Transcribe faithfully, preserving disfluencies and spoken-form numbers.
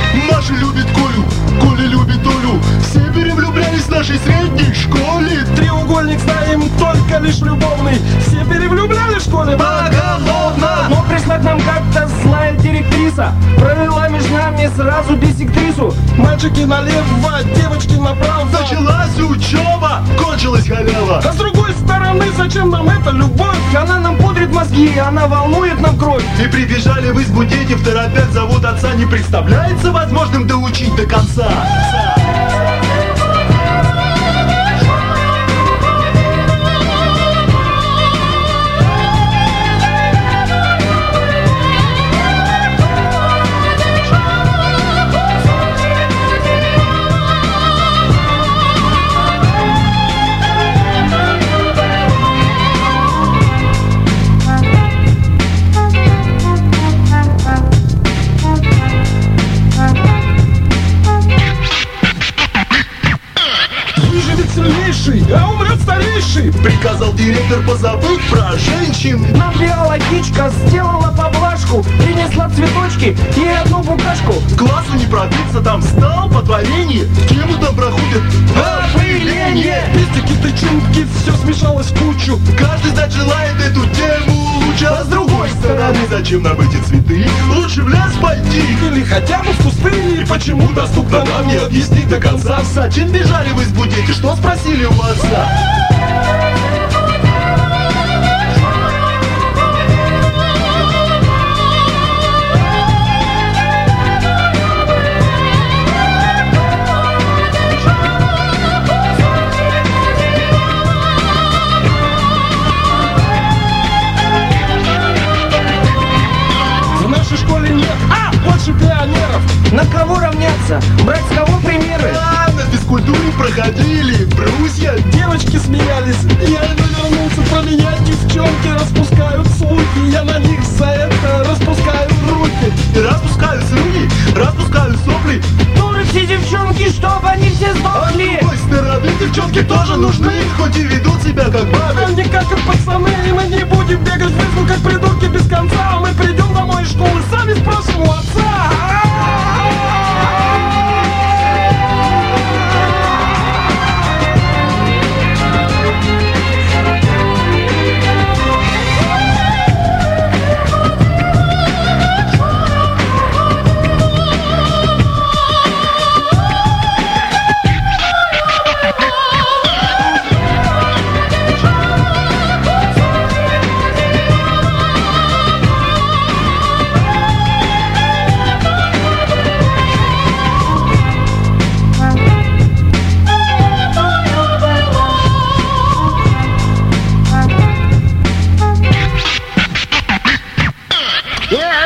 Маша любит Колю, Коля любит Олю. Все перевлюблялись в нашей средней школе. Треугольник знаем только лишь любовный. Все перевлюблялись в школе поголовно. Но пришла к нам как-то злая директриса, провела между нами сразу бисектрису. Мальчики налево, девочки направо. Началась учеба, кончилась халява. А с другой стороны, зачем нам эта любовь? Она нам пудрит мозги, она волнует нам кровь. И прибежали в избу дети, в торопях зовут отца. Не представляется возможным доучить до конца. Сильнейший, а умрет старейший. Приказал директор позабыть про женщин. Нам биологичка сделала поблажку, принесла цветочки и одну букашку. К классу не пробиться, там стал по творению. Кему там проходит опыление? Пестики, тычинки, все смешалось в кучу. Каждый знать желает эту тему лучше. А с другой стороны, зачем нам эти цветы? Лучше в лес пойти или хотя бы в пустыне. И почему доступно нам не объяснить до конца? Зачем бежали в избу дети? Что спросили у отца? В нашей школе нет, а, больше пионеров. На кого равняться? Брать с кого примеры? А, на физкультуре проходили брусья. Девочки смеялись, я вернулся про меня. Девчонки распускают слухи, я на них за это распускаю руки. Распускаю слюни, распускаю сопли. Дуры все девчонки, чтобы они все сдохли. А с другой стороны, девчонки тоже нужны, хоть и ведут себя как бабы. А не как и пацаны, и мы не будем бегать в избу как придурки без конца. А мы придем домой из школы, сами спросим у отца.